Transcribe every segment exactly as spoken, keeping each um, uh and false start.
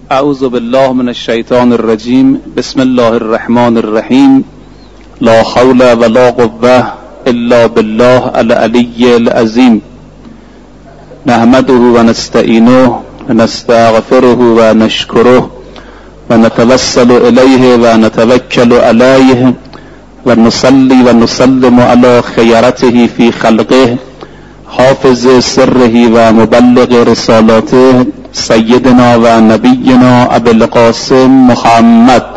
اعوذ بالله من الشیطان الرجیم. بسم الله الرحمن الرحیم. لا حول ولا قوة الا بالله العلی العظیم. نحمده و نستعینه و نستغفره و نشکره و نتوسل الیه و نتوکل علیه و نصلی و نسلم علی خیرته فی خلقه حافظ سره و مبلغ رسالاته سیدنا و نبینا ابی القاسم محمد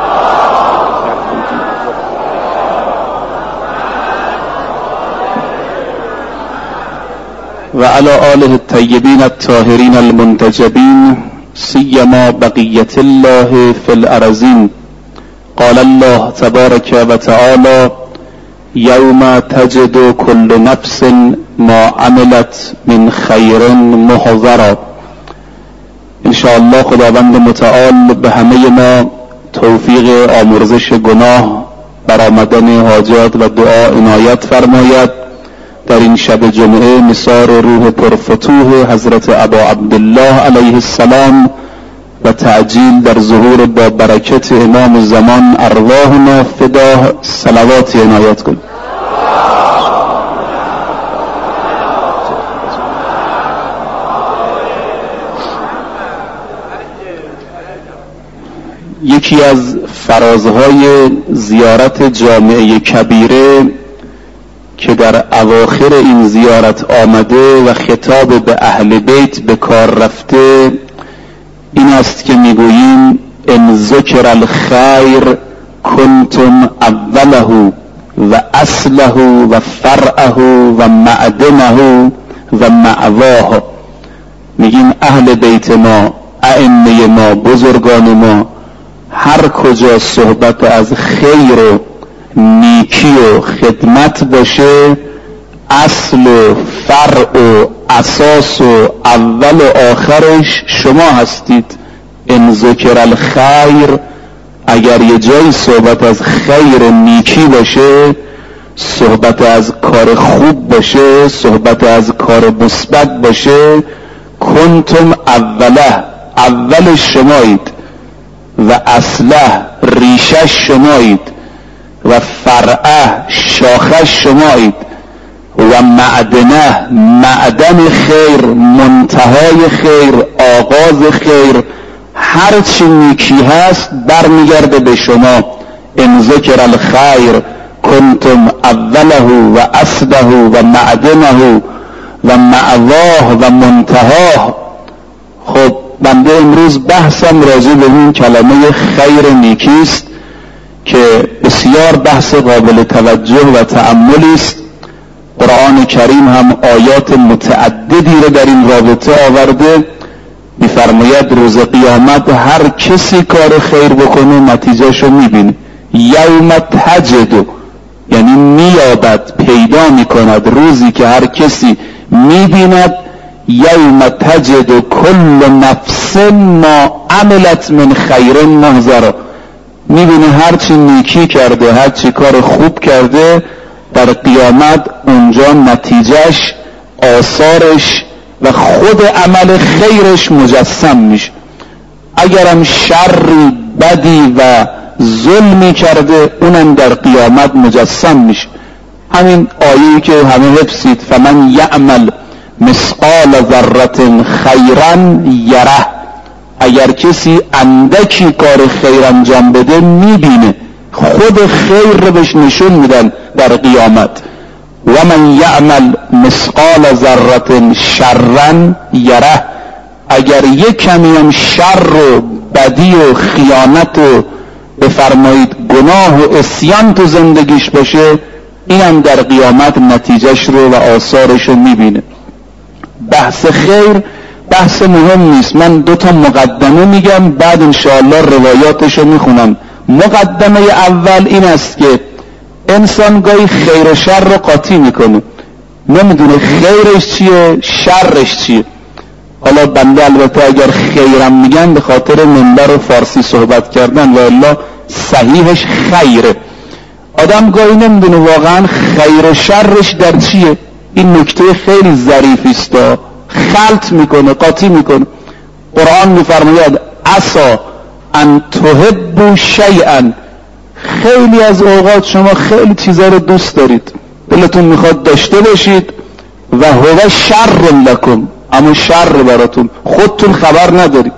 و علی آله الطیبین الطاهرین المنتجبین سیما بقیت الله فی الارضین. قال الله تبارک و تعالی یوم تجد کل نفس ما عملت من خیر محضرا. انشاءالله خداوند متعال به همه ما توفیق آمرزش گناه، برآمدن حاجات و دعا عنایت فرماید. در این شب جمعه نثار روح پرفتوح حضرت ابا عبدالله علیه السلام و تعجیل در ظهور با برکت امام زمان ارواحنا فداه صلوات عنایت کن. یکی از فرازهای زیارت جامعه کبیره که در اواخر این زیارت آمده و خطاب به اهل بیت به کار رفته این است که میگوییم ان ذکر الخیر کنتم اوله و اصله و فرعه و معدنه و معواه. میگیم اهل بیت ما، ائمه ما، بزرگان ما، هر کجا صحبت از خیر و نیکی و خدمت باشه اصل و فرع و اساس و اول و آخرش شما هستید. ان ذکر الخیر، اگر یه جایی صحبت از خیر و نیکی باشه، صحبت از کار خوب باشه، صحبت از کار مثبت باشه، کنتم اوله، اول شمایید و اصله، ریشش شمایید و فرعه، شاخش شمایید و معدنه، معدن خیر، منتهای خیر، آغاز خیر، هر چی نیکی هست برمیگرده به شما. ان ذکر الخیر کنتم اوله و اصله و معدنه و معواه و منتهاه. خب بنده امروز بحثم راجع به این کلمه خیر نیکی است که بسیار بحث قابل توجه و تأملی است. قرآن کریم هم آیات متعددی رو در این رابطه آورده. می‌فرماید روز قیامت هر کسی کار خیر بکنه نتیجهش رو می‌بینه. یوم تجد، یعنی میابد، پیدا می‌کند، روزی که هر کسی می‌بیند یوم تجد کل نفس ما عملت من خیر محضرا. میبینه هرچی نیکی کرده، هرچی کار خوب کرده، در قیامت اونجا نتیجهش، آثارش و خود عمل خیرش مجسم میشه. اگرم شری، بدی و ظلمی کرده اونم در قیامت مجسم میشه. همین آیه‌ای که همه حفظید فمن یعمل مثقال ذره خیرا یره، اگر کسی اندکی کار خیر انجام بده میبینه، خود خیر رو بهش نشون میدن در قیامت. و من یعمل مثقال ذره شرا یره، اگر یک کمی هم شر و بدی و خیانت و بفرمایید گناه و عصیان تو زندگیش باشه اینم در قیامت نتیجهش رو و آثارش رو میبینه. بحث خیر بحث مهم نیست. من دو تا مقدمه میگم، بعد انشاءالله روایاتشو میخونم. مقدمه اول این است که انسان گاهی خیر و شر رو قاطی میکنه، نمیدونه خیرش چیه شرش چیه. حالا بنده البته اگر خیرم میگن به خاطر منبر و فارسی صحبت کردن و الا صحیحش خیره. آدم گاهی نمیدونه واقعا خیر و شرش در چیه. این نکته خیلی ظریفی است، خلط میکنه، قاطی میکنه. قرآن میفرماید عسا ان تحبوا شیئا، خیلی از اوقات شما خیلی چیزا رو دوست دارید، دلتون میخواد داشته باشید، و هو شر لکم، اما شر براتون، خودتون خبر ندارید.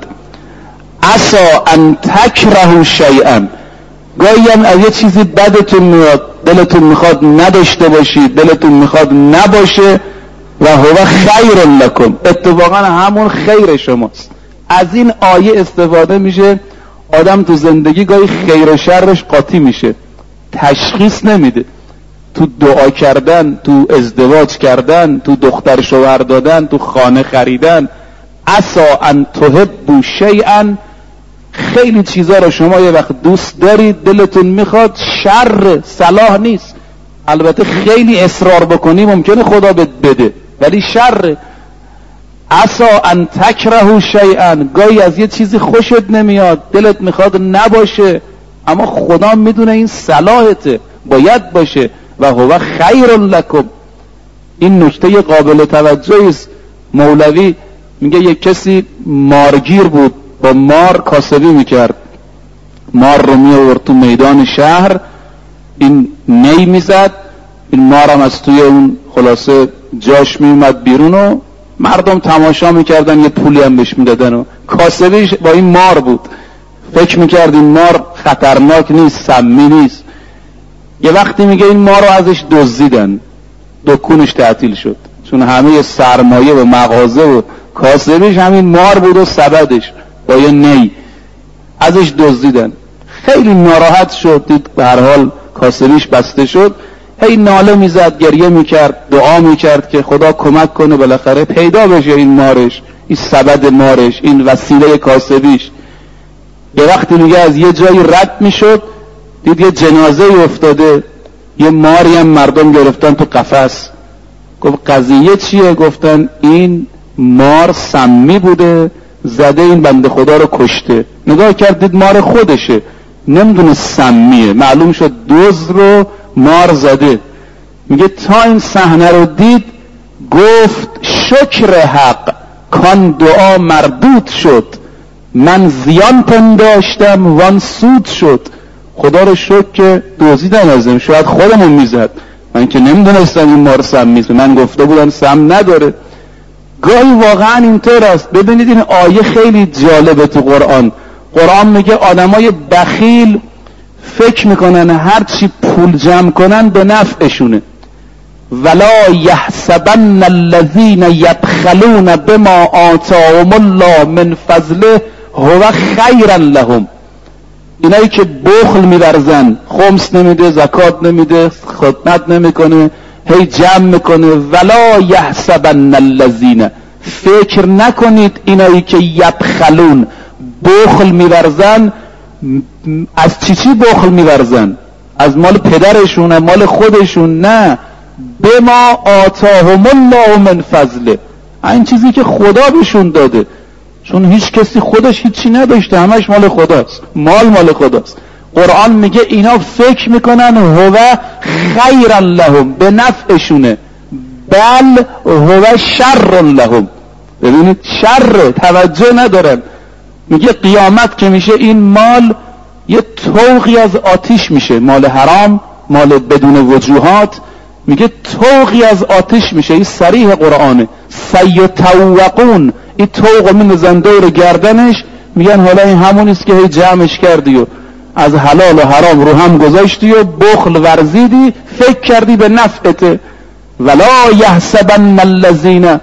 عسا ان تکرهوا شیئا، گاهی هم از یه چیزی بدتون میاد، دلتون میخواد نداشته باشید، دلتون میخواد نباشه، و هو خیر لکم، اتفاقا همون خیر شماست. از این آیه استفاده میشه، آدم تو زندگی گاهی خیر و شرش قاطی میشه، تشخیص نمیده، تو دعا کردن، تو ازدواج کردن، تو دختر شوهر دادن، تو خانه خریدن. عسا ان تحبوا شیئا، خیلی چیزا رو شما یه وقت دوست دارید، دلتون میخواد، شر، صلاح نیست. البته خیلی اصرار بکنی ممکنه خدا بهت بده، ولی شر. عسا ان تکرهوا شیئا، گاهی از یه چیزی خوشت نمیاد، دلت میخواد نباشه، اما خدا میدونه این صلاحته، باید باشه، و هو خیر لکم. این نکته قابل توجهی است. مولوی میگه یک کسی مارگیر بود، با مار کاسبی میکرد، مار رو میآورد تو میدان شهر، این نی میزد، این مار هم از توی اون خلاصه جاش میومد بیرون و مردم تماشا میکردن، یه پولی هم بهش میدادن و کاسبیش با این مار بود. فکر میکرد این مار خطرناک نیست، سمی نیست. یه وقتی میگه این مار رو ازش دزدیدن، دکونش تعطیل شد، چون همه سرمایه و مغازه و کاسبیش همین مار بود و سبدش با یه نی، ازش دزدیدن. خیلی ناراحت شد، دید به هر حال کاسبیش بسته شد، هی ناله میزد، گریه میکرد، دعا میکرد که خدا کمک کنه بالاخره پیدا بشه این مارش، این سبد مارش، این وسیله کاسبیش. یه وقتی میگه از یه جایی رد میشد، دید یه جنازه افتاده، یه ماری هم مردم گرفتن تو قفس. گفت قضیه چیه؟ گفتن این مار سمی بوده، زده این بنده خدا رو کشته. نگاه کرد دید مار خودشه، نمیدونه سمیه، معلوم شد دزد رو مار زده. میگه تا این صحنه رو دید گفت شکر حق، کان دعا مردود شد، من زیان پنداشتم وان سود شد. خدا رو شکر که دزدیدن ازم، شاید خودمون میزد، من که نمیدونستم این مار سم میزه، من گفته بودم سم نداره. گاهی واقعا اینطور است. ببینید این آیه خیلی جالبه تو قرآن. قرآن میگه آدمای بخیل فکر میکنن هر چی پول جمع کنن به نفعشونه. ولا یحسبن الذین یبخلون بما آتاهم الله من فضله هو خیرا لهم. اینایی که بخل می‌ورزن، خمس نمیده، زکات نمیده، خدمت نمیکنه، هی جمع میکنه. ولا یحسبن الذین، فکر نکنید اینایی که یبخلون، بخل می‌ورزن. از چی چی بخل می‌ورزن؟ از مال پدرشون، مال خودشون؟ نه، بما آتاهم الله من فضله، این چیزی که خدا بهشون داده. چون هیچ کسی خودش هیچی نداشته، همش مال خداست، مال مال خداست. قرآن میگه اینا فکر میکنن هو خیرا لهم، به نفعشونه، بل هو شر لهم. ببینید شر، توجه ندارن. میگه قیامت که میشه این مال یه طوقی از آتش میشه، مال حرام، مال بدون وجوهات، میگه طوقی از آتش میشه. این صریح قرآنه. سیطوقون، این طوق میندازن دور گردنش، میگن حالا این همونیست که هی جمعش کردی و از حلال و حرام رو هم گذاشتی و بخل ورزیدی، فکر کردی به نفعته. ولا یحسبن الذین،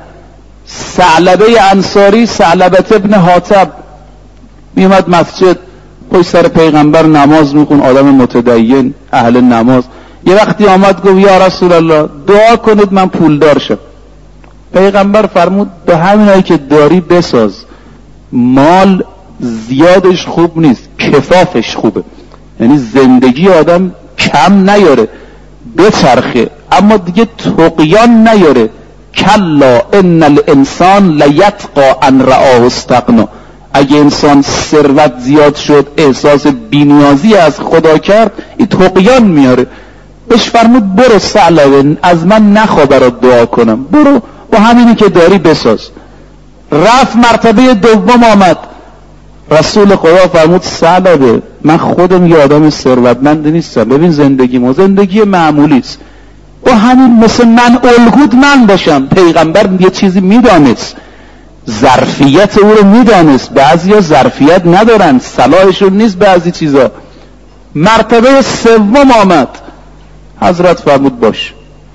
ثعلبه انصاری، ثعلبه ابن حاطب، میومد مسجد پشت سر پیغمبر نماز میخون، آدم متدین اهل نماز. یه وقتی آمد گفت یا رسول الله دعا کنید من پولدار شم. پیغمبر فرمود به همینایی که داری بساز، مال زیادش خوب نیست، کفافش خوبه، یعنی زندگی آدم کم نیاره، بچرخه، اما دیگه طغیان نیاره. کلا ان الانسان لیطغى ان رآه استغنا، اگه انسان ثروت زیاد شد احساس بی‌نیازی از خدا کرد، این طغیان میاره. بهش فرمود برو ثعلبه، از من نخوا برات دعا کنم، برو با همینی که داری بساز. رفت مرتبه دوم آمد، رسول خدا فرمود ثعلبه من خودم یه آدم ثروتمند نیستم، ببین زندگی ما زندگی معمولی است، با همین مثل من الگوت من باشم. پیغمبر یه چیزی میدانست، ظرفیت او رو میدانست. بعضیا ظرفیت ندارن، صلاحشون نیست بعضی چیزا. مرتبه سوم آمد، حضرت فرمود باش،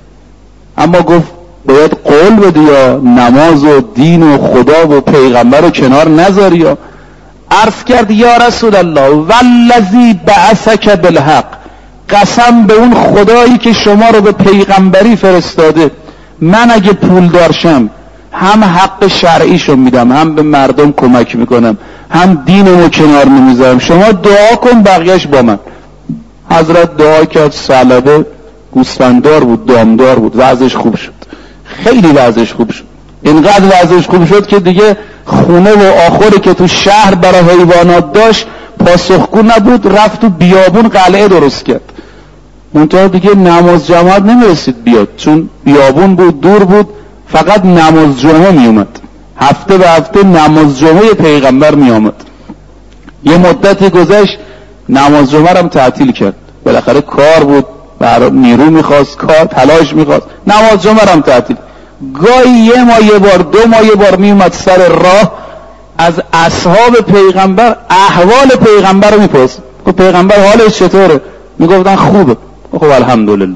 اما گفت باید قول بدی یا نماز و دین و خدا و پیغمبر رو کنار نذاری. یا عرض کرد یا رسول الله والذی بعثک بالحق، قسم به اون خدایی که شما رو به پیغمبری فرستاده، من اگه پول دارشم هم حق شرعیشو میدم، هم به مردم کمک میکنم، هم دینمو کنار نمیذارم، شما دعا کن بقیهش با من. حضرت دعا کرد، ثعلبه گوسفنددار بود، دامدار بود، وضعش خوب شد، خیلی وضعش خوب شد. اینقدر وضعش خوب شد که دیگه خونه و آخری که تو شهر برای حیوانات داشت پاسخگو نبود، رفت تو بیابون قلعه درست کرد. منتها دیگه نماز جماعت نمیرسید بیاد، چون بیابون بود، دور بود، فقط نماز جمعه می اومد، هفته به هفته نماز جمعه پیغمبر می آمد. یه مدتی گذشت نماز جمعه هم تعطیل کرد، بالاخره کار بود، برای نیرو میخواست، کار تلاش میخواست، نماز جمعه هم تعطیل. گاهی یه ماه یه بار، دو ماه یه بار می اومد سر راه، از اصحاب پیغمبر احوال پیغمبر رو میپرسید. خب پیغمبر حالش چطوره؟ میگفتن خوبه. خب الحمدلله.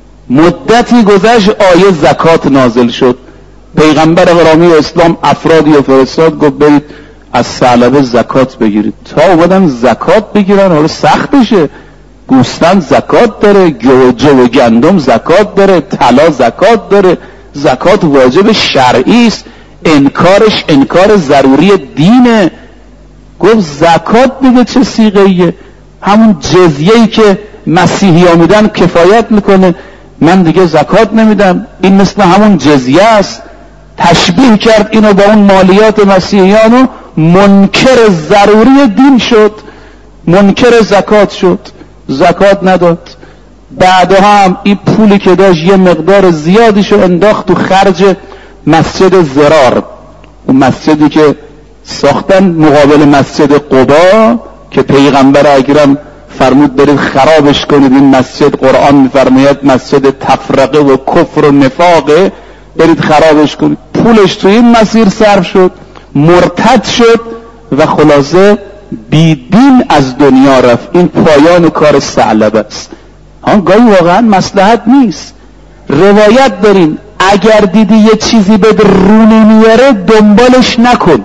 مدتی گذشت، آیه زکات نازل شد. پیغمبر غرامی اسلام افرادی رو فرستاد، گفت برید از ثعلبه زکات بگیرید. تا اومدن زکات بگیرن، حالا سخت بشه. گوسفند زکات داره، جو و گندم زکات داره، طلا زکات داره. زکات واجب شرعی است، انکارش انکار ضروری دینه. گفت زکات دیگه چه صیغه‌ایه؟ همون جزیه‌ای که مسیحی ها میدن کفایت میکنه، من دیگه زکات نمیدم، این مثل همون جزیه است. تشبیه کرد اینو با اون مالیات مسیحیان و منکر ضروری دین شد، منکر زکات شد، زکات نداد. بعدها هم این پولی که داشت یه مقدار زیادیشو انداخت تو خرج مسجد زرار، اون مسجدی که ساختن مقابل مسجد قبا که پیغمبر اکرم فرمود برید خرابش کنید، این مسجد قرآن میفرماید مسجد تفرقه و کفر و نفاقه، برید خرابش کنید. پولش تو این مسیر صرف شد، مرتد شد و خلاصه بیدین از دنیا رفت. این پایان کار ثعلبه است. آن گاهی واقعا مصلحت نیست. روایت داریم اگر دیدی یه چیزی به رو نمیاره دنبالش نکن،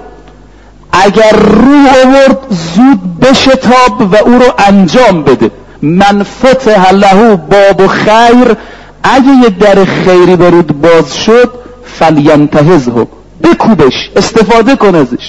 اگر رو آورد زود بشتاب و او رو انجام بده. من فتح له باب خیر، اگه یه در خیری برود باز شد فلینتهزه، بکوبش، استفاده کن ازش.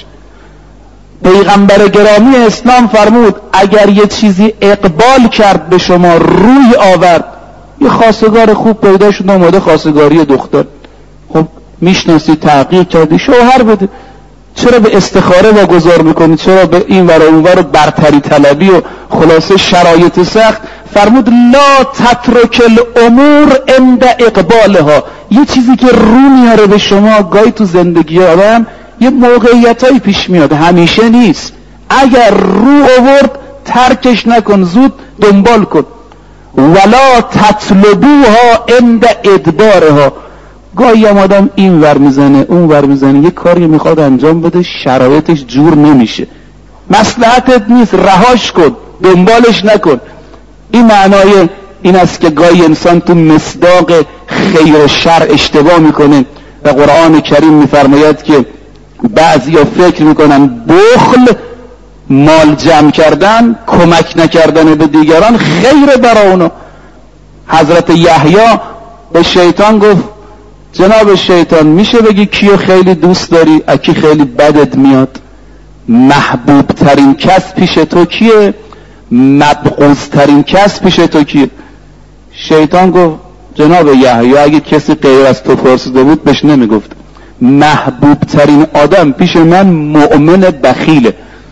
پیغمبر گرامی اسلام فرمود اگر یه چیزی اقبال کرد به شما، روی آورد، یه خواستگار خوب پیدا شد اومده خواستگاری دختر، خب میشناسی، تحقیق کردی، شوهر بده. چرا به استخاره واگذار میکنی؟ چرا به این ور اون ور برتری طلبی و خلاصه شرایط سخت؟ فرمود لا تترک الامور عند اقبالها. یه چیزی که رو میاره به شما، گاهی تو زندگی آدم یه موقعیتایی پیش میاد، همیشه نیست. اگر رو آورد ترکش نکن، زود دنبال کن. ولا تطلبوها عند ادبارها. گاهی هم آدم این ور میزنه اون ور میزنه، یه کاری میخواد انجام بده، شرایطش جور نمیشه، مصلحتت نیست، رهاش کن، دنبالش نکن. این معنای این است که گاهی انسان تو مصداق خیر و شر اشتباه میکنه و قرآن کریم میفرماید که بعضیا فکر میکنن بخل، مال جمع کردن، کمک نکردن به دیگران خیر برای اونا. حضرت یحیی به شیطان گفت جناب شیطان میشه بگی کیو خیلی دوست داری، اکی خیلی بدت میاد؟ محبوب ترین کس پیش تو کیه؟ مبغوض ترین کس پیش تو کیه؟ شیطان گفت جناب یحیی اگه کسی غیر از تو پرسیده بود بهش نمیگفت. محبوب ترین آدم پیش من مؤمن بخیله،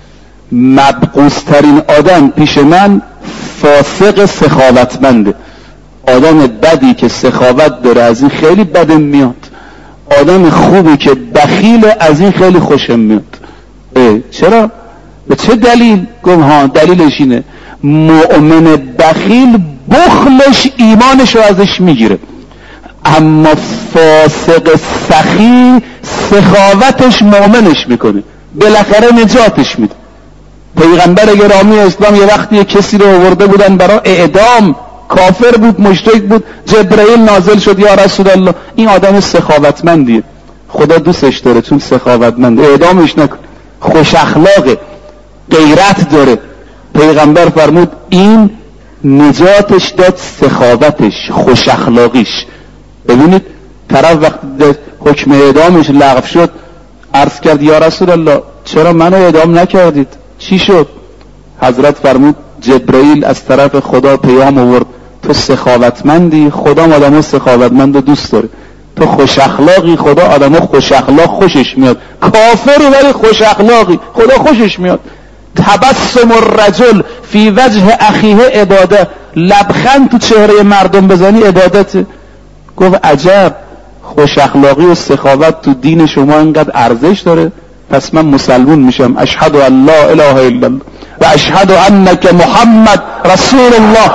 مبغوض ترین آدم پیش من فاسق سخاوتمنده. آدم بدی که سخاوت داره از این خیلی بدم میاد، آدم خوبی که بخیل از این خیلی خوشم میاد. چرا؟ به چه دلیل؟ گفت ها دلیلش اینه مؤمن بخیل بخلش ایمانش رو ازش میگیره، اما فاسق سخی سخاوتش مؤمنش میکنه، بالاخره نجاتش میده. پیغمبر گرامی اسلام یه وقتی یه کسی رو آورده بودن برای اعدام، کافر بود، مشرک بود، جبرئیل نازل شد یا رسول الله این آدم سخاوتمندیه، خدا دوستش داره چون سخاوتمنده، اعدامش نکن، خوش اخلاقه، غیرت داره. پیغمبر فرمود این نجاتش داد سخاوتش، خوش اخلاقیش. ببینید طرف وقتی حکم اعدامش لغو شد عرض کرد یا رسول الله چرا منو اعدام نکردید؟ چی شد؟ حضرت فرمود جبرئیل از طرف خدا پیام آورد تو سخاوتمندی، خدا آدمو سخاوتمند و دوست داره، تو خوش اخلاقی، خدا آدمو خوش اخلاق خوشش میاد، کافری ولی خوش اخلاقی خدا خوشش میاد. تبسم الرجل فی وجه اخیه عباده، لبخند تو چهره مردم بزنی عبادته. گفت عجب، خوش اخلاقی و سخاوت تو دین شما اینقدر ارزش داره؟ پس من مسلمون میشم، اشهد ان لا اله الا الله و اشهد انک محمد رسول الله.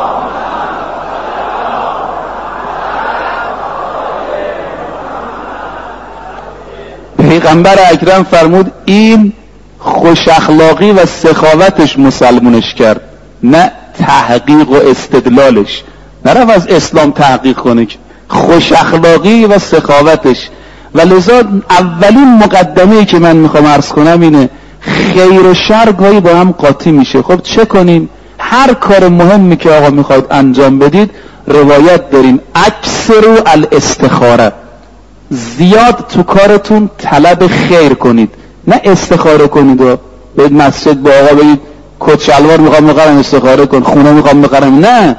پیغمبر اکرم فرمود این خوش اخلاقی و سخاوتش مسلمونش کرد، نه تحقیق و استدلالش. نرفت از اسلام تحقیق کنه، خوش اخلاقی و سخاوتش. و لذا اولین مقدمه‌ای که من میخوام عرض کنم اینه خیر و شر گاهی با هم قاطی میشه. خب چه کنیم؟ هر کار مهمی که آقا میخواید انجام بدید روایت داریم اکثروا الاستخاره، زیاد تو کارتون طلب خیر کنید، نه استخاره کنید و به مسجد با آقا بگید کت شلوار میخوام بخرم استخاره کن، خونه میخوام بخرم. نه،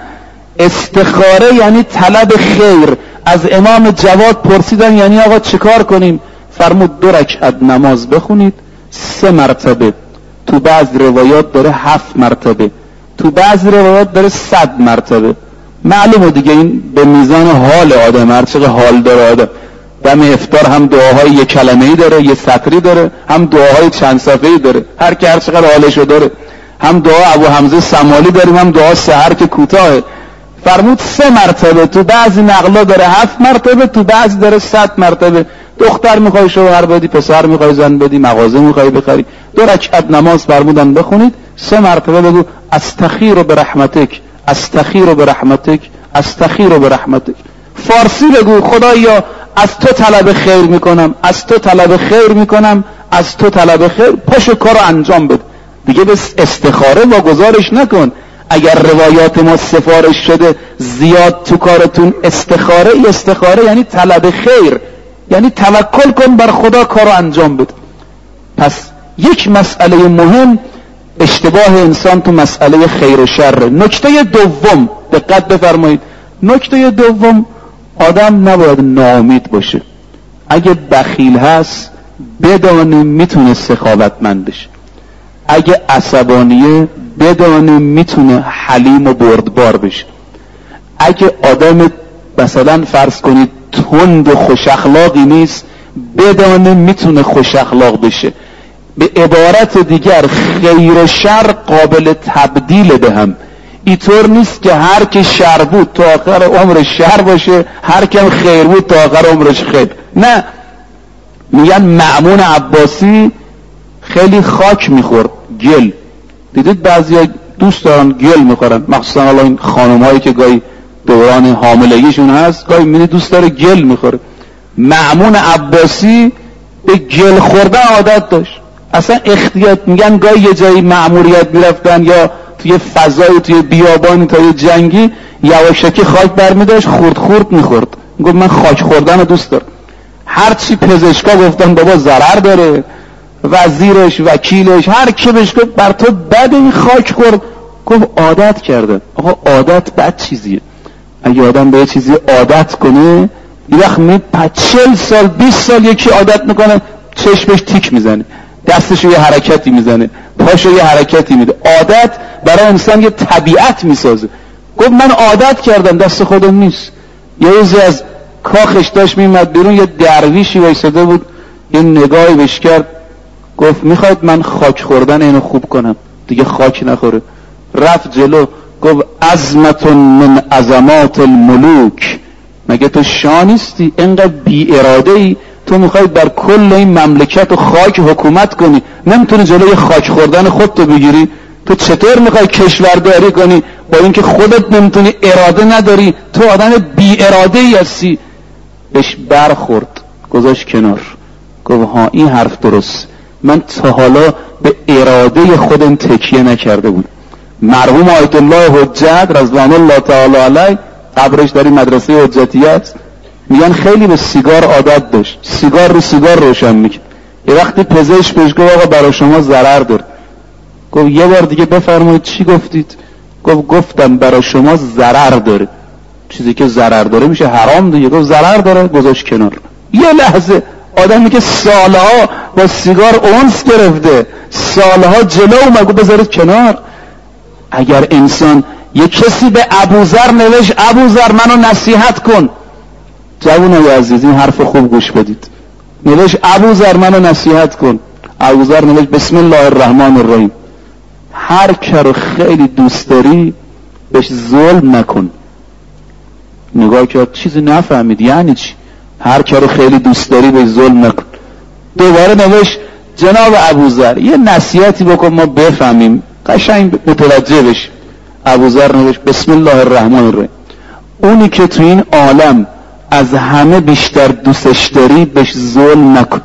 استخاره یعنی طلب خیر. از امام جواد پرسیدن یعنی آقا چیکار کنیم؟ فرمود دو رکعت نماز بخونید سه مرتبه، تو بعض روایات داره هفت مرتبه، تو بعض روایات داره صد مرتبه. معلومه دیگه این به میزان حال آدم، هر چقدر حال داره آدم. دم افطار هم دعاهای یک کلمه‌ای داره، یه سطری داره، هم دعاهای چند صفحه‌ای داره، هر کی هر چقدر حالشو داره. هم دعا ابو حمزه سمالی داریم، هم دعا سحر که کوتاهه. فرمود سه مرتبه، تو بعضی نقلا داره هفت مرتبه، تو بعضی داره صد مرتبه. دختر میخوای شوهر بدی، پسر میخوای زن بدی، مغازه میخوای بخری، دو رکعت نماز فرمودن بخونید سه مرتبه بگو استخیر برحمتک، استخیر برحمتک، استخیر برحمتک. فارسی بگو خدایا از تو طلب خیر میکنم، از تو طلب خیر میکنم، از تو طلب خیر. پاشو کارو انجام بده دیگه، بس استخاره واگذارش نکن. اگر روایات ما سفارش شده زیاد تو کارتون استخاره، استخاره یعنی طلب خیر، یعنی توکل کن بر خدا کارو انجام بده. پس یک مسئله مهم اشتباه انسان تو مسئله خیر و شر. نکته دوم دقت بفرمایید، نکته دوم آدم نباید ناامید باشه. اگه بخیل هست بدانه میتونه سخاوتمند بشه، اگه عصبانیه بدانه میتونه حلیم و بردبار بشه، اگه آدم مثلا فرض کنید تند و خوش اخلاقی نیست بدانه میتونه خوش اخلاق بشه. به عبارت دیگر خیر و شر قابل تبدیل به هم. اینطور نیست که هر که شر بود تا آخر عمرش شر باشه، هر که خیر بود تا آخر عمرش خیر. نه، میگن مأمون عباسی خیلی خاک میخورد، گل. دیدید بعضی دوست دارن گل میخورن، مخصوصا حالا این خانم هایی که گاهی دوران حاملگیشون هست گاهی میدید دوست داره گل میخوره. مأمون عباسی به گل خوردن عادت داشت، اصلا اختیار. میگن گاهی یه جایی مأموریت میرفتن یا توی فضای توی بیابانی تا یه جنگی یواشکی خاک برمیداشت خورد خورد میخورد. میگفت من خاک خوردن رو دوست دارم. هرچی پزشکا گفتن بابا ضرر داره، وزیرش، وکیلش، هر کی بهش گفت بر تو بد این خاک خورد، گفت عادت کرده. آقا عادت بد چیزیه. اگه آدم به یه چیزی عادت کنه یه وقت می چهل سال بیست سال یکی عادت میکنه چشمش تیک میزنه، دستشو یه حرکتی میزنه، پاشو یه حرکتی میده. عادت برای انسان یه طبیعت میسازه. گفت من عادت کردم، دست خودم نیست. یه روزی از کاخش داشت میمد بیرون، یه درویشی وایساده بود، یه نگاهی بهش کرد، گفت میخواید من خاک خوردن اینو خوب کنم، دیگه خاک نخوره. رفت جلو گفت عظمت من عظمات الملوک، مگه تو شاه نیستی؟ اینقدر بی اراده ای، تو میخوای بر کل این مملکت و خاک حکومت کنی، نمیتونی جلوی خاک خوردن خودتو بگیری؟ تو چطور میخوای کشورداری کنی با اینکه خودت نمیتونی، اراده نداری، تو آدم بی اراده ای هستی. بهش برخورد، گذاشت کنار، گفت ها این حرف درست، من تا حالا به اراده خودم تکیه نکرده بود. مرحوم آیت الله حجت رضوان الله تعالی علیه، قبرش در این مدرسه حجتیه است، میگن خیلی به سیگار عادت داشت، سیگار رو سیگار روشن میکرد. یه وقتی پزشک بهش گفت آقا برای شما ضرر داره، گفت یه بار دیگه بفرمایید چی گفتید؟ گفت گفتم برای شما ضرر داره. چیزی که ضرر داره میشه حرام دیگه. گفت ضرر داره، گذاشت کنار. یه لحظه آدمی که سالها با سیگار اونس گرفته، سالها جلو اومد، گفت بذارید کنار. اگر انسان، یه کسی به ابوذر نوشت ابوذر منو نصیحت کن، جوانای عزیز این حرف خوب گوش بدید، نوشت ابوذر منو نصیحت کن. ابوذر نوشت بسم الله الرحمن الرحیم، هر که خیلی دوست داری بهش ظلم نکن. نگاه کرد چیزی نفهمید، یعنی چی؟ هر که رو خیلی دوست داری بهش ظلم نکن. دوباره نوشت جناب ابوذر یه نصیحتی بکن ما بفهمیم، قشنگ متوجه بشیم. ابوذر نوشت بسم الله الرحمن الرحیم، اونی که تو این عالم از همه بیشتر دوستش داری بهش ظلم نکن.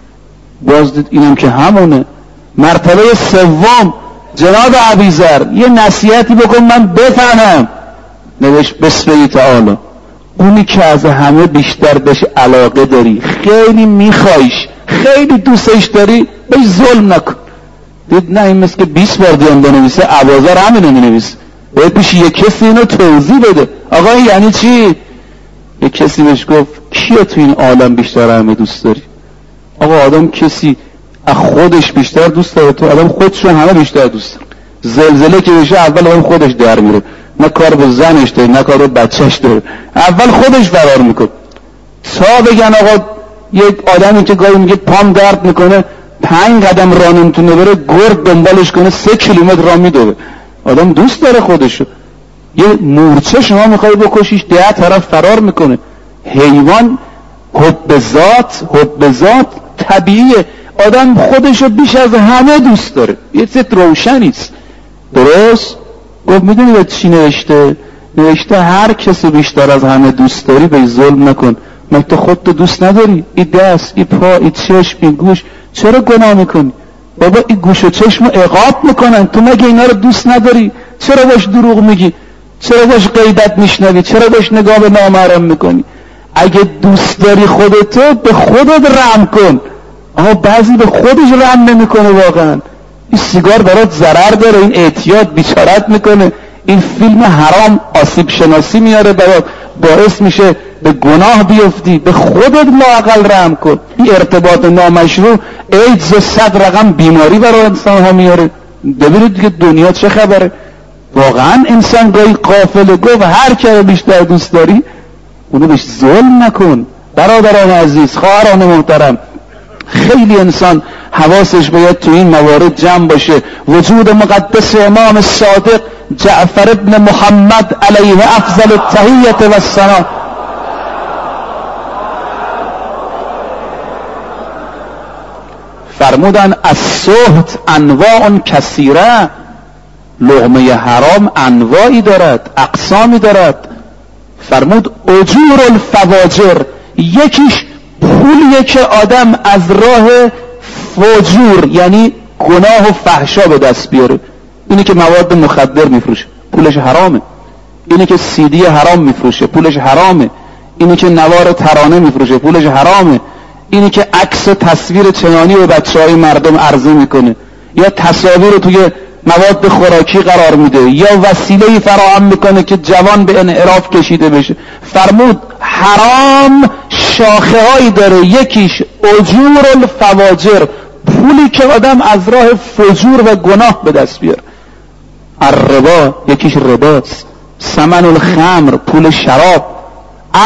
باز دید اینم که همونه. مرتبه سوم جناب ابوذر یه نصیحتی بکن من بفهمم. نوشت بسم الله تعالی، اونی که از همه بیشتر بهش علاقه داری، خیلی میخوایش، خیلی دوستش داری، بهش ظلم نکن. دید نه این مثل که بیست بار دیان بنویسه، ابوذر همینو مینویسه. باید پیش یک کسی اینو توضیح بده. آقا یعنی چی؟ یک کسی بهش گفت کیه تو این عالم بیشتر همه دوست داری؟ آقا آدم کسی از خودش بیشتر دوست داره، تو آدم خودشو همه بیشتر دوست داره. زلزله که بشه اول آدم خودش در میره، نه کار به زنش داره نه کار به بچهش داره، اول خودش فرار میکنه. تا بگن آقا یک آدمی که گاهی میگه پام درد میکنه پنج قدم راه نمیتونه بره، گرد دنبالش کنه سه کیلومتر راه میدوه. آدم دوست داره خودشو. یه مورچه شما میخوای بکشیش ده طرف فرار میکنه. حیوان حب ذات، حب ذات طبیعیه. آدم خودشو بیش از همه دوست داره، یه چیز روشنیست. درست؟ گفت میدونی چی نوشته؟ نوشته هر کسی بیشتر از همه دوست داری به ظلم نکن. مگه تو خودتو دوست نداری؟ این دست، این پا، این چشم، این گوش، چرا گناه میکنی؟ بابا این گوش و چشم عقاب میکنن، تو مگه اینا رو دوست نداری؟ چرا باش دروغ میگی؟ چرا باش غیبت میشنوی؟ چرا باش نگاه به نامحرم میکنی؟ اگه دوست داری خودتو به خودت رحم کن. اما بعضی به خودش رحم نمیکنه. واقعا این سیگار برات ضرر داره، این اعتیاد بیچارت میکنه، این فیلم حرام آسیب شناسی میاره برات، باعث میشه به گناه بیفتی. به خودت لااقل رحم کن. این ارتباط نامشروع ایدز و صد رقم بیماری برای انسان ها میاره. ببینید که دنیا چه خبره. واقعا انسان گاهی غافله. گفت هر که بیشتر دوست داری اونو بهش ظلم نکن. برادران عزیز، خواهران محترم، خیلی انسان حواسش باید تو این موارد جمع باشه. وجود مقدس امام صادق جعفر ابن محمد علیه افضل التحیة و الثنا فرمودن السحت انواع کثیره، لقمه حرام انواعی دارد، اقسامی دارد. فرمود اجور الفواجر، یکیش پولیه که آدم از راه فجور یعنی گناه و فحشا به دست بیاره. اینی که مواد مخدر میفروشه پولش حرامه، اینی که سیدی حرام میفروشه پولش حرامه، اینی که نوار ترانه میفروشه پولش حرامه، اینی که عکس و تصویر چنانی به بچهای مردم عرضه میکنه، یا تصاویر رو توی مواد خوراکی قرار میده، یا وسیله‌ای فراهم میکنه که جوان به انحراف کشیده بشه. فرمود حرام شاخه هایی داره، یکیش اجور الفواجر، پولی که آدم از راه فجور و گناه به دست بیاره. الربا، یکیش رباست. ثمن الخمر، پول شراب.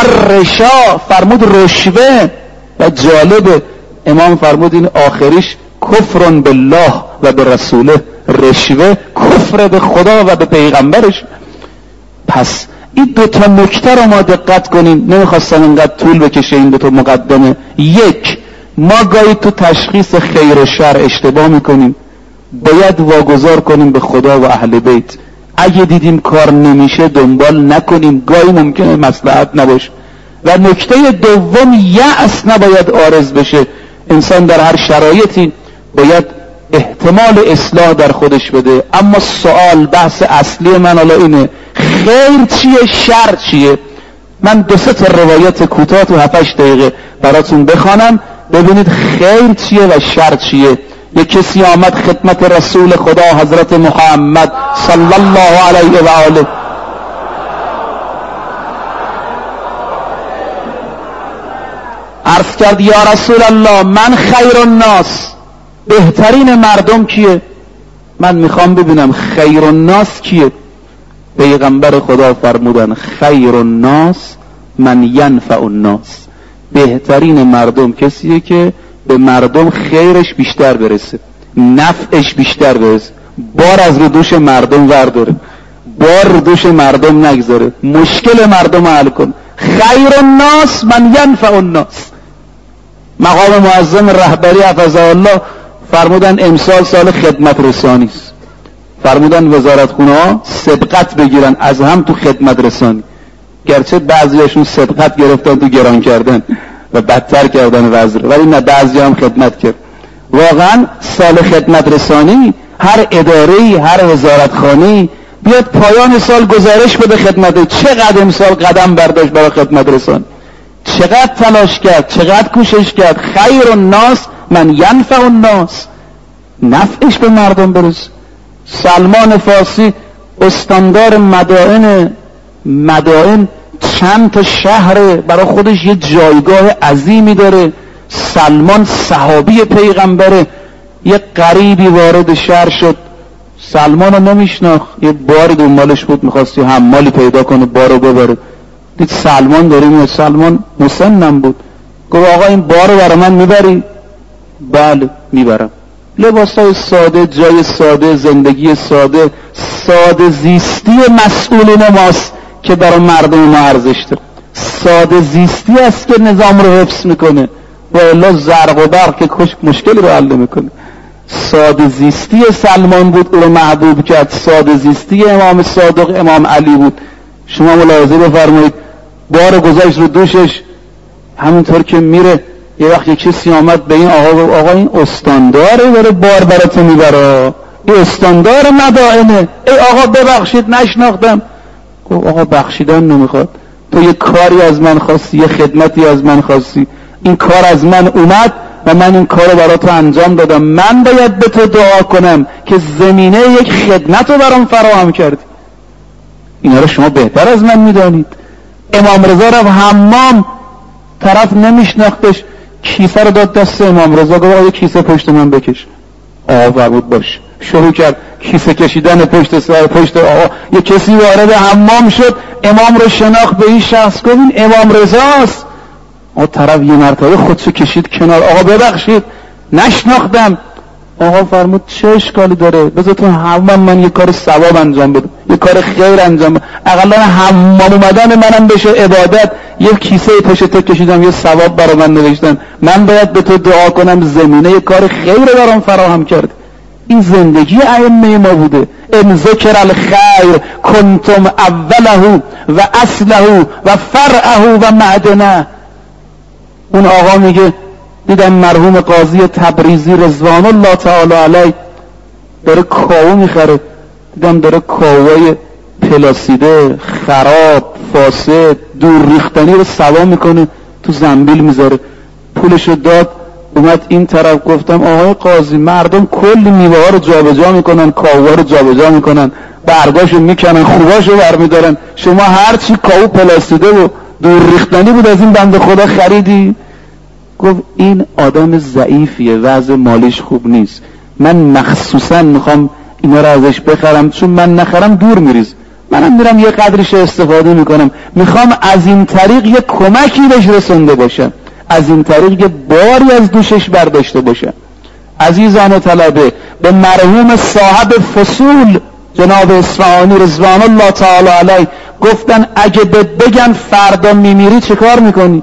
الرشا، فرمود رشوه. و جالبه امام فرمود این آخریش کفر بالله و به رسوله، رشوه کفر به خدا و به پیغمبرش. پس این دو تا نکته رو ما دقت کنیم. نمیخواستم اینقدر طول بکشه این دو تا مقدمه. یک، ما گاهی تو تشخیص خیر و شر اشتباه میکنیم، باید واگذار کنیم به خدا و اهل بیت. اگه دیدیم کار نمیشه دنبال نکنیم، گاهی ممکنه مصلحت نباشه. و نکته دوم، یأس نباید عارض بشه. انسان در هر شرایطی باید احتمال اصلاح در خودش بده. اما سوال بحث اصلی من حالا اینه، خیر چیه شر چیه؟ من دو سه تا روایت کوتاه تو هفت هشت دقیقه براتون بخوانم، ببینید خیر چیه و شر چیه. یک کسی آمد خدمت رسول خدا حضرت محمد صلی الله علیه و آله، عرض کرد یا رسول الله من خیر الناس، بهترین مردم کیه؟ من میخوام ببینم خیر الناس کیه. پیغمبر خدا فرمودن خیر الناس من ینفع الناس، بهترین مردم کسیه که به مردم خیرش بیشتر برسه، نفعش بیشتر برسه، بار از رو دوش مردم ورداره، بار رو دوش مردم نگذاره، مشکل مردم حل کن. خیر الناس من ینفع الناس. مقام معظم رهبری حفظه الله فرمودن امسال سال خدمت رسانی است. فرمودن وزارتخونه ها سبقت بگیرن از هم تو خدمت رسانی، گرچه بعضیاشون سبقت گرفتن تو گران کردن و بدتر کردن وزر، ولی نه بعضی هم خدمت کرد. واقعا سال خدمت رسانی هر اداره‌ای، هر وزارتخانه‌ای بیاد پایان سال گزارش بده خدمت، چقدر امسال قدم برداشت برای خدمت رسانی، چقدر تلاش کرد، چقدر کوشش کرد. خیر الناس من ینفع الناس، نفعش به مردم برسه. سلمان فارسی استاندار مدائن مدائن چند تا شهر برای خودش یه جایگاه عظیمی داره. سلمان صحابی پیغمبره. یه غریبی وارد شهر شد، سلمان رو نمیشناخت، یه باری دنبالش بود، میخواستی حمالی پیدا کنه بارو ببره. دید سلمان داره میاد، سلمان مسنم بود، گفت آقا این بارو برای من میبری؟ بله میبرم. لباسای ساده، جای ساده، زندگی ساده، ساده زیستی مسئولین ماست که برای مردم ما ارزش داره. ساده زیستی است که نظام رو حفظ میکنه و الا زرق و برق که مشکلی رو حل میکنه. ساده زیستی سلمان بود او رو محبوب کرد، ساده زیستی امام صادق امام علی بود. شما ملاحظه بفرمایید، بار گذاشت رو دوشش، همینطور که میره یه وقت یک کسی آمد به این آقا گفت آقا این استانداره داره بار براتون میبره، این استاندار مدائنه. ای آقا ببخشید نشناختم. گفت آقا بخشیدن نمیخواد، تو یه کاری از من خواستی، یه خدمتی از من خواستی، این کار از من اومد و من این کار رو برای تو انجام دادم، من باید به تو دعا کنم که زمینه یک خدمت رو برام فراهم کردی. اینا رو شما بهتر از من میدانید. امام رضا رو حمام، طرف نمیشناختش، کیسه رو داد دست امام رضا، گفت آقا کیسه پشت من بکش. آقا فرمود باش. شروع کرد کیسه کشیدن پشت سر پشت آقا. یه کسی وارد حمام شد، امام رو شناخت، به این شخص گفت این امام رضاست. آقا طرف یه مرتبه خودشو کشید کنار، آقا ببخشید نشناختم. آقا فرمود چه اشکالی داره، بذار تو حمام من یه کار ثواب انجام بدم، یه کار خیر انجام بدم، اقلا حمام اومدن منم بشه عبادت. یه کیسه پشت تو کشیدم، یه ثواب برای من نوشتن، من باید به تو دعا کنم زمینه یه کار خیر برام فراهم کرد. این زندگی ائمه ما بوده. ان ذکر الخیر کنتم اوله و اصله و فرعه و معدنه. اون آقا میگه دیدم مرحوم قاضی تبریزی رضوان الله تعالی علیه داره کاهو میخره، دیدم داره کاهوهای پلاسیده خراب فاسد دور ریختنی رو سوا میکنه تو زنبیل میذاره. پولشو داد، اومد این طرف، گفتم آقای قاضی مردم کلی میوه ها رو جابجا میکنن، کاهوها رو جابجا میکنن، برگاشو میکنن، خوباشو برمیدارن، شما هرچی کاهو پلاسیده و دور ریختنی بود از این بنده خدا خریدی؟ گفت این آدم ضعیفیه، وضع مالیش خوب نیست، من مخصوصا میخوام اینا رو ازش بخرم، چون من نخرم دور میریز، منم میرم یه قدرش استفاده میکنم، میخوام از این طریق یه کمکی بهش رسونده باشم، از این طریق یه باری از دوشش برداشته باشم. عزیزان طلبه، به مرحوم صاحب فصول جناب اصفهانی رضوان الله تعالی علیه گفتن اگه بگن فردا میمیری چه کار میکنی؟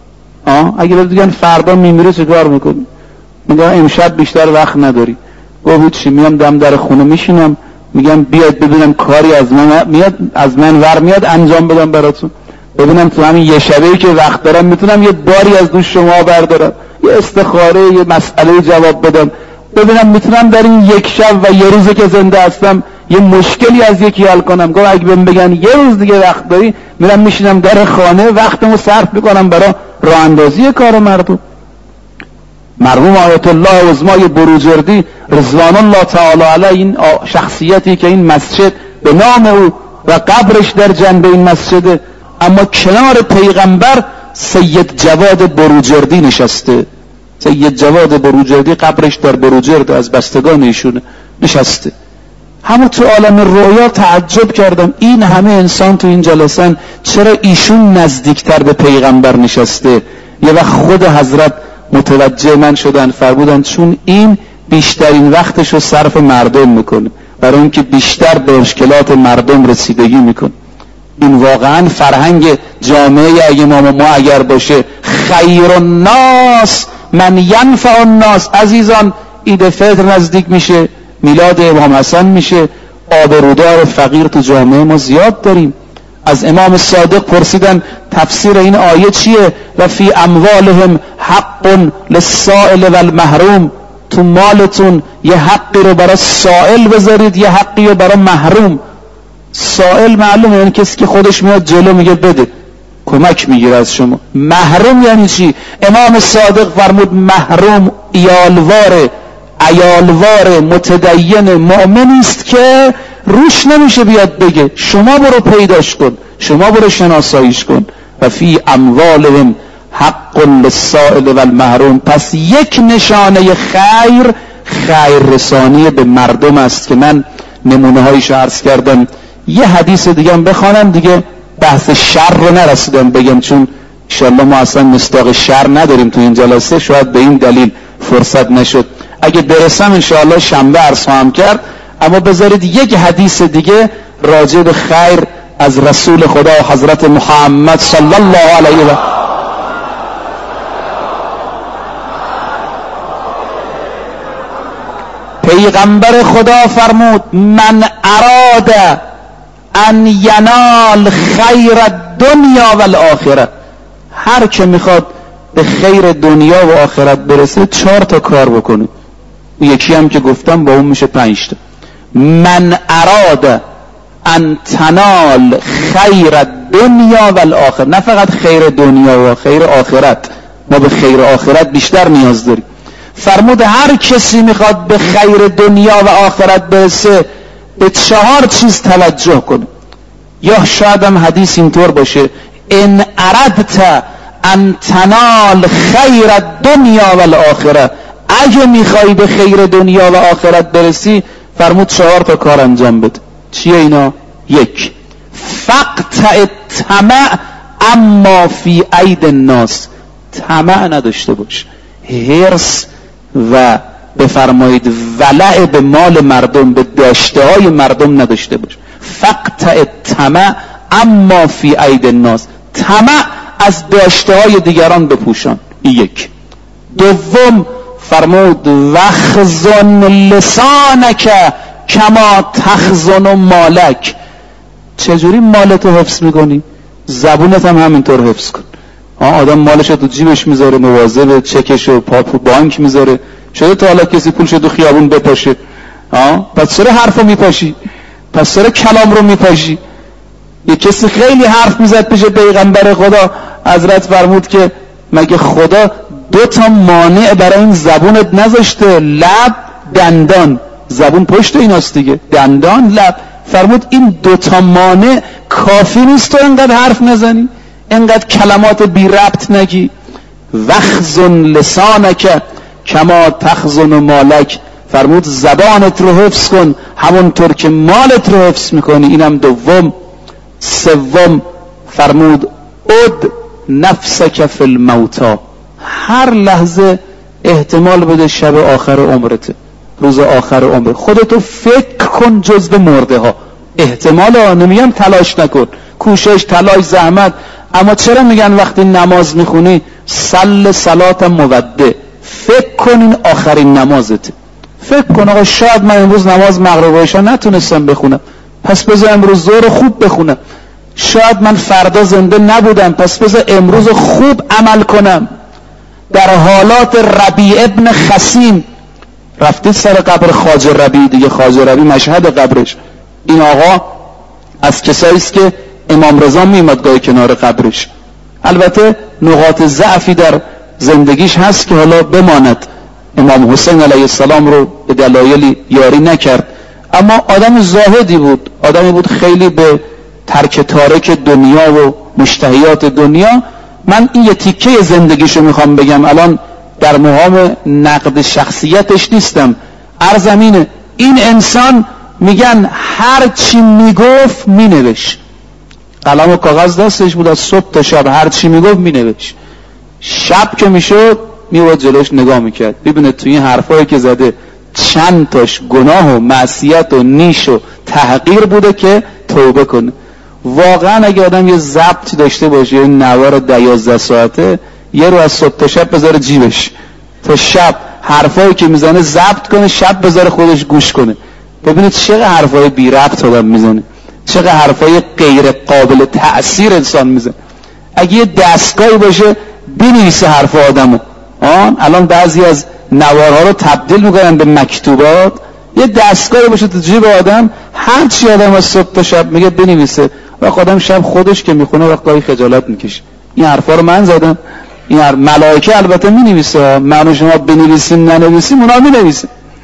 آه اگه بگن فردا میمیری چه کار میکنی؟ میگم امشب بیشتر وقت نداری. گفت چی؟ میام دم در خونه میشینم میگم بیاد ببینم کاری از من میاد، از من ور میاد انجام بدم براتون، ببینم تو همین یه شبه‌ای که وقت دارم میتونم یه باری از دوش شما بردارم، یه استخاره، یه مسئله جواب بدم، ببینم میتونم در این یک شب و یه روزی که زنده هستم یه مشکلی از یکی حل کنم. گفت اگه بهم بگن یه روز دیگه وقت داری، میرم میشینم در خانه وقتمو صرف میکنم برای راه اندازی کار مردم. مرحوم آیت الله عظمای بروجردی رضوان الله تعالی علیه، این شخصیتی که این مسجد به نام او و قبرش در جنب این مسجده، اما کنار پیغمبر سید جواد بروجردی نشسته. سید جواد بروجردی قبرش در بروجرد از بستگان ایشونه نشسته. همون تو عالم رویا تعجب کردم این همه انسان تو این جلسن، چرا ایشون نزدیکتر به پیغمبر نشسته؟ یه وقت خود حضرت متوجه من شدن، فرمودن چون این بیشترین وقتش رو صرف مردم میکنه، برای اون که بیشتر به مشکلات مردم رسیدگی میکنه. این واقعا فرهنگ جامعه امام ما اگر باشه، خیر الناس من ینفع الناس. عزیزان عید فطر نزدیک میشه، میلاد امام حسن میشه، آبرودار فقیر تو جامعه ما زیاد داریم. از امام صادق پرسیدن تفسیر این آیه چیه؟ و فی اموالهم حق للسائل والمحروم، تو مالتون یه حقی رو برای سائل بذارید، یه حقی رو برای محروم. سائل معلومه یعنی کسی که خودش میاد جلو میگه بده، کمک میگیره از شما. محروم یعنی چی؟ امام صادق فرمود محروم ایالواره، ایالواره متدین مؤمنی است که روش نمیشه بیاد بگه، شما برو پیداش کن، شما برو شناساییش کن. و فی اموالهم حق للسائل والمحروم. پس یک نشانه خیر، خیر رسانی به مردم است که من نمونه هایش عرض کردم. یه حدیث دیگه هم بخوانم دیگه، بحث شر رو نرسیدم بگم، چون انشاءالله ما اصلا مصداق شر نداریم تو این جلسه، شاید به این دلیل فرصت نشد. اگه برسم انشاءالله شنبه عرض خواهم کرد. اما بذارید یک حدیث دیگه راجع به خیر از رسول خدا حضرت محمد صلی الله علیه و پیغمبر خدا فرمود من اراد ان ینال خیر الدنیا و الاخره، هر که میخواد به خیر دنیا و آخرت برسه چهار تا کار بکنه. یکی هم که گفتم با اون میشه پنج تا. من اراد ان تنال خیر الدنیا و الاخره، نه فقط خیر دنیا و خیر آخرت، ما به خیر آخرت بیشتر نیاز داریم. فرمود هر کسی میخواد به خیر دنیا و آخرت برسه به چهار چیز توجه کنه. یا شاید هم حدیث اینطور باشه ان اردت ان تنال خیر الدنیا و الاخره، اگه میخوای به خیر دنیا و آخرت برسی فرمود چهار تا کار انجام بده. چیه اینا؟ یک، فقط طمع اما فی اید الناس، طمع نداشته باش، حرص و بفرمایید ولع به مال مردم، به داشته های مردم نداشته باش. فقط طمع اما فی اید الناس، طمع از داشته های دیگران بپوشان. یک. دوم فرمود وخزن لسانک کما تخزن مالک، چجوری مالتو حفظ میکنی؟ زبونت هم همینطور حفظ کن. آدم مالشو تو جیبش میذاره، مواظب چکشو پاپو بانک میذاره. شده تا حالا کسی پولشو تو خیابون بپاشه؟ آه؟ پس چرا حرفو میپاشی؟ پس چرا کلام رو میپاشی؟ یه کسی خیلی حرف میزد پیش پیغمبر خدا، حضرت فرمود که مگه خدا دو تا مانع برای این زبونت نذاشته؟ لب، دندان. زبون پشت ایناست دیگه، دندان، لب. فرمود این دو تا مانع کافی نیست تو اینقدر حرف نزنی، اینقدر کلمات بی ربط نگی. وخزن لسانک کما تخزن مالک، فرمود زبانت رو حفظ کن همونطور که مالت رو حفظ میکنی. اینم دوم. سوم فرمود اد نفسک فی الموتا، هر لحظه احتمال بده شب آخر عمرته، روز آخر عمر. خودتو فکر کن جزو مرده ها. احتمال ها، نمیگم تلاش نکن، کوشش، تلاش، زحمت، اما چرا میگن وقتی نماز میخونی صل صلات مودع، فکر کن این آخرین نمازته. فکر کن آقا شاید من امروز نماز مغرب و عشا نتونستم بخونم، پس بذار امروز ظهر خوب بخونم. شاید من فردا زنده نبودم، پس بذار امروز خوب عمل کنم. در حالات ربیع ابن خثیم، رفتید سر قبر خواجه ربیع دیگه، خواجه ربیع مشهد قبرش، این آقا از کسایی است که امام رضا میومد گاهی کنار قبرش. البته نقاط ضعفی در زندگیش هست که حالا بماند، امام حسین علیه السلام رو به دلایلی یاری نکرد، اما آدم زاهدی بود، آدمی بود خیلی به ترک تارک دنیا و مشتهیات دنیا. من این یه تیکه زندگیشو میخوام بگم، الان در مقام نقد شخصیتش نیستم. عرضم اینه، این انسان میگن هر چی میگفت مینوشت، قلم و کاغذ دستش بود، از صبح تا شب هر چی میگفت مینوشت. شب که میشد میواد جلوش نگاه میکرد ببینه توی این حرفایی که زده چند تاش گناه و معصیت و نیش و تحقیر بوده که توبه کنه. واقعا اگه آدم یه ضبط داشته باشه، یه نوار دوازده ساعته، یه رو از صبح تا شب بذاره جیبش، تا شب حرفایی که میزنه ضبط کنه، شب بذاره خودش گوش کنه، ببینید چقدر حرفای بی ربط آدم میزنه، چقدر حرفای غیر قابل تأثیر انسان میزنه. اگه یه دستگاهی باشه بنویسه حرف آدمو، آن الان بعضی از نوارها رو تبدیل میکنن به مکتوبات، یه دستگاهی باشه تو جیب آدم، هر چی آدم از صبح تا شب میگه بنویسه، و آدم شب خودش که میخونه وقت گاهی خجالت میکشه. این حرفا رو من زدم، این هر ملائکه البته مینویسه، من و شما بنویسیم ننویسیم اونا مینویسه.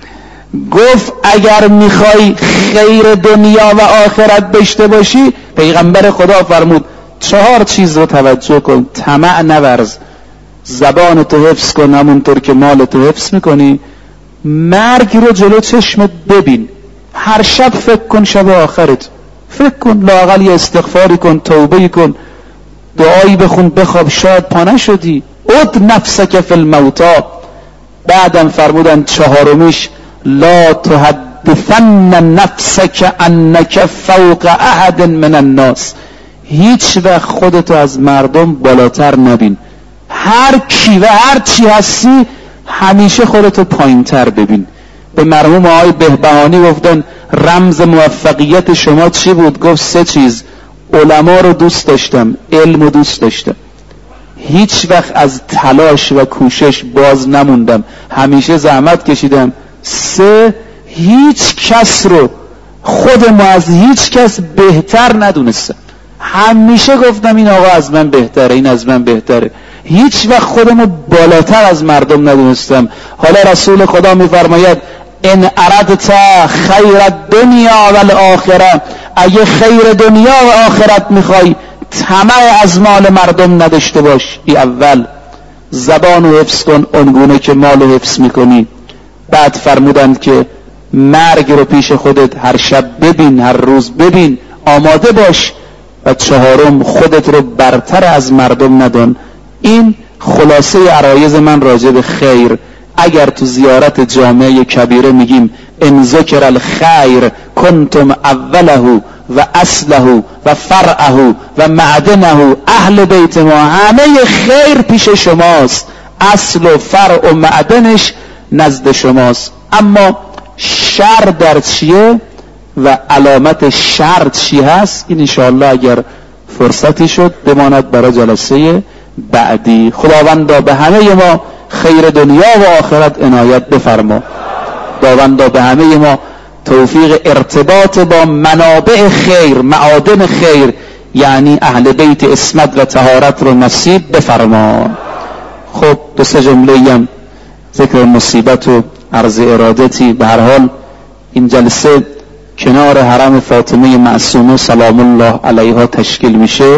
گفت اگر میخوای خیر دنیا و آخرت داشته باشی، پیغمبر خدا فرمود چهار چیز رو توجه کن، طمع نورز، زبان تو حفظ کن همونطور که مال تو حفظ میکنی، مرگ رو جلو چشمت ببین، هر شب فکر کن شب آخرت، فکر کن، لااقل یه استغفاری کن، توبه کن، دعایی بخون، بخواب، شاید پا نشدی، اد نفسک فی الموتا. بعدم فرمودن چهارمیش لا تحدثن نفسک انک فوق احد من الناس، هیچ وقت خودتو از مردم بالاتر نبین، هر کی و هر چی هستی همیشه خودتو پایین تر ببین. به مرحوم آقای بهبهانی گفتن رمز موفقیت شما چی بود؟ گفت سه چیز، علما رو دوست داشتم، علم رو دوست داشتم، هیچ وقت از تلاش و کوشش باز نموندم، همیشه زحمت کشیدم، سه هیچ کس رو خودم از هیچ کس بهتر ندونستم، همیشه گفتم این آقا از من بهتره، این از من بهتره، هیچ وقت خودم رو بالاتر از مردم ندونستم. حالا رسول خدا میفرماید ان اردت خیر الدنیا و الاخره، اگه خیر دنیا و آخرت میخوای طمع از مال مردم نداشته باش. ای اول زبان رو حفظ کن اونگونه که مال رو حفظ میکنی. بعد فرمودند که مرگ رو پیش خودت هر شب ببین، هر روز ببین، آماده باش. و چهارم خودت رو برتر از مردم ندان. این خلاصه عرایض من راجع به خیر. اگر تو زیارت جامعه کبیره میگیم ان ذکر الخیر کنتم اوله و اصله و فرعه و معدنه اهل بیت ما، همه خیر پیش شماست، اصل و فرع و معدنش نزد شماست. اما شر در چیه و علامت شر چی هست، این انشاءالله اگر فرصتی شد بماند برای جلسه بعدی. خداوندا به همه ما خیر دنیا و آخرت عنایت بفرما. خداوندا به همه ما توفیق ارتباط با منابع خیر، معادن خیر، یعنی اهل بیت عصمت و طهارت رو نصیب بفرما. خب دو سه جمله هم ذکر مصیبت و عرض ارادتی. به هر حال این جلسه کنار حرم فاطمه معصومه سلام الله علیها تشکیل میشه.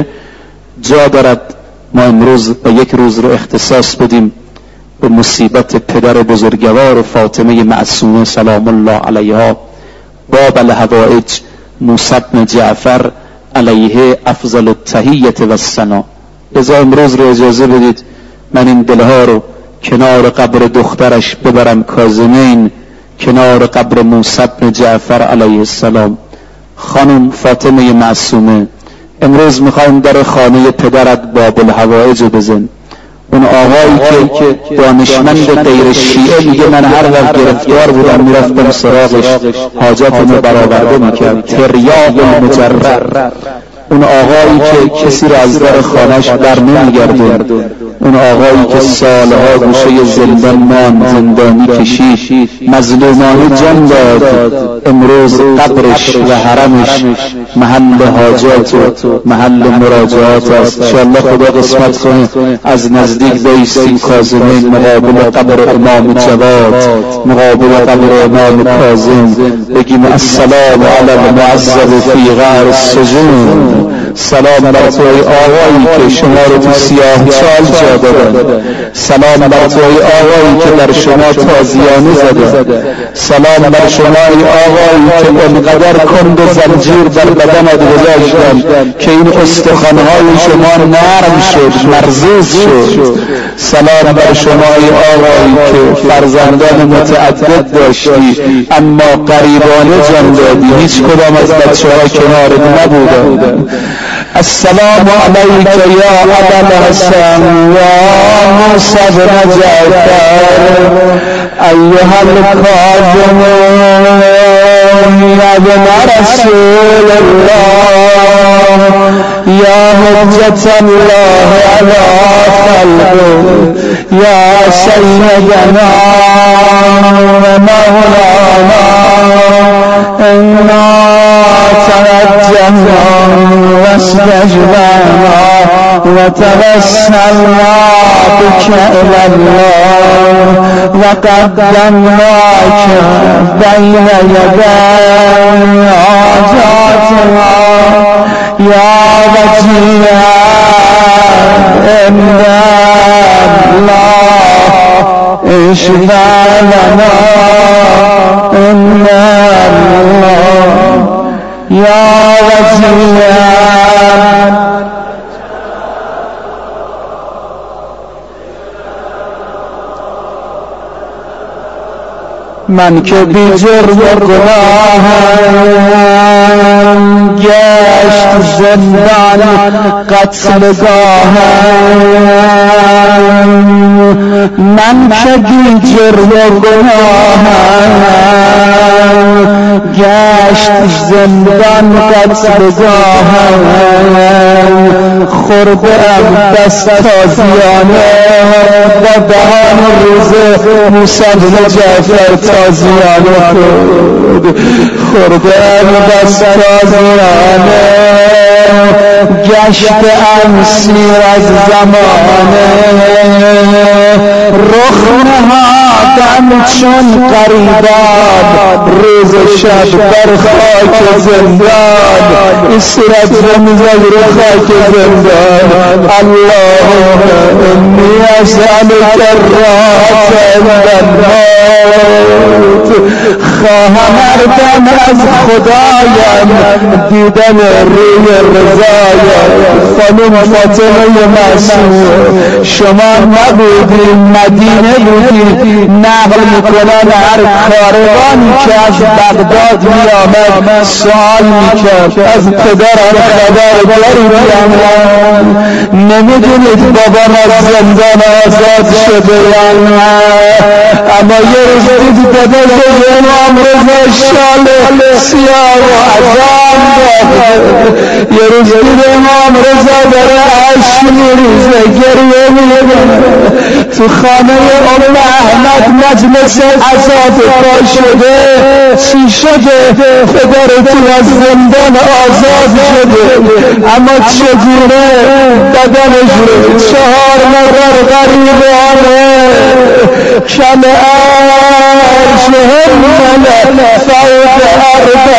جا دارد ما امروز و یک روز رو اختصاص بدیم به مصیبت پدر بزرگوار فاطمه معصومه سلام الله علیها، باب الحوائج موسی بن جعفر علیه افضل التحیه و الثنا. لذا امروز رو اجازه بدید من این دلها رو کنار قبر دخترش ببرم کاظمین، کنار قبر موسی بن جعفر علیه السلام. خانم فاطمه معصومه، امروز میخوایم در خانه پدرت باب الحوائج بزن. اون آقایی که دانشمند غیر شیعه میگه من هر وقت گرفتار بودم میرفتم سراغش حاجاتمو برآورده میکرد، تریاق المجرد. اون آقایی که کسی را از در خانهش بر نمیگردون، اون آقایی که سالها گوشه زندان مان، زندانی کشید، مظلومانه جان داد، امروز قبرش و حرمش محل حاجات و محل مراجعات است. انشاءالله خدا قسمت کنه از نزدیک بایستیم کاظمین مقابل قبر امام جواد، مقابل قبر امام کاظم، بگیم السلام علی المعذب فی غار السجون. سلام بر تو ای آقایی که شما رو تو سیاه چال جا دادن، سلام بر تو ای آقایی که در شما تازیانه زدن، سلام بر شما ای آقایی که انقدر کند و زنجیر در بدنت گذاشتن که این استخوان‌های شما نرم شد، مرزوز شد. سلام بر شما ای آقایی که فرزندان متعدد داشتی اما قریبانه جان دادی، هیچ کدام از بچه‌ها کنارت نبودند. السلام علیک یا ابا الحسن یا موسی بن جعفر ایها الکاظم یا ابن رسول الله یا حجة الله علی خلقه یا سیدنا و مولانا انا توجهنا واستجبنا وتوسلنا بك إلى الله وقدمناك بين يدي حاجاتنا يا وجيها إن الله اشفع لنا إن الله يا وجيها. من که بی جرم و گناهم گشت زندان قتلگاهم، من که بی جرم و گناهم گشت زندان قتلگاهم، خورده ام دست تازیانه با دهان روز موسی بن جعفر تازیانه کن، خورده ام دست تازیانه گشت ام سیر از زمانه، رخ نهادم چون قریبان روز شب در خاک زندان، این صورت رو میزد رو خاک زندان. اللهم انی اسألک الراحة عند الموت، خواهم اردم از خدایم دیدن روی رضایم. خانم فاطمه معصومه، شما نبودی مدینه بودی، نقل میکنن هر کاروانی که از بغداد میآمد سوال میکرد از پدرم خبر داری میآمد، نمیدونید بابام از زندان آزاد شده یا نه؟ اما یه روز دید داده امام رضا شال سیاه و عذاب داده، یه روز دید امام رضا داره عشق میریزه، گریه میکنه. تو خانه ام احمد مجلس عذاب پا شده، چی شده؟ پدر تو از زندان آزاد شده، اما چگونه بدنش چهار نفر غریبانه کل عرش همل فوق ارض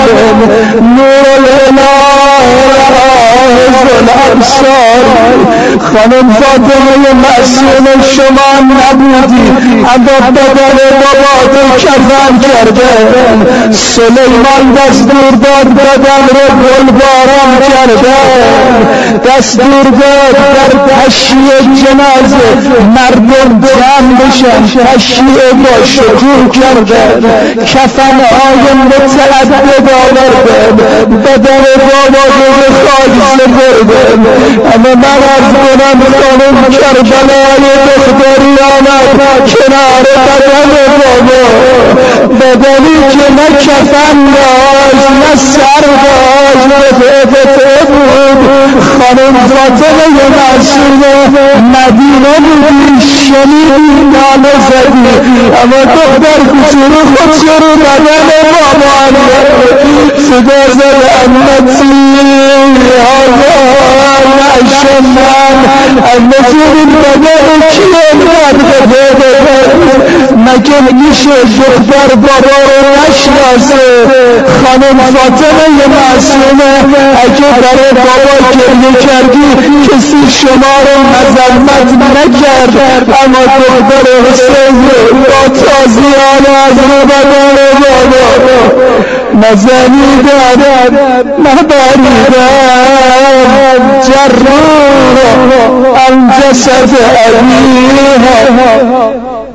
اهان نور الاله راهز الابصار خانم فاطمه معصوم شما نبودی اما بدن بابات کفن کرده سلیمان دستور داد بدن رو گلباران کرده دستور داد در تشییع جنازه مردم جمع بشن تشییع با شکوه کرده کفنهای متعدد آورده بدن بابا رو خاک برده اما من از کنم خانم کربلای دختری آمد کنار بدن بابا بدنی که نه کفن داشت نه سر داشت بفته بود خانم فاطمه معصومه مدینه بودی شنیدی ناله زدی اما دختر کچولو خود شروع بدن بابا صدا زد امتی آقا نشمن امتی بدن کیه مرد بده مگه میشه دختر بابا رو نشناسه خانم فاطمه معصومه اگه برای بابا گریه کردی کسی شما رو مذمت نکرد اما دختر حسین با تازیان از رو بدن بابا نزنیدن نبریدن جرور عن جسد أبيها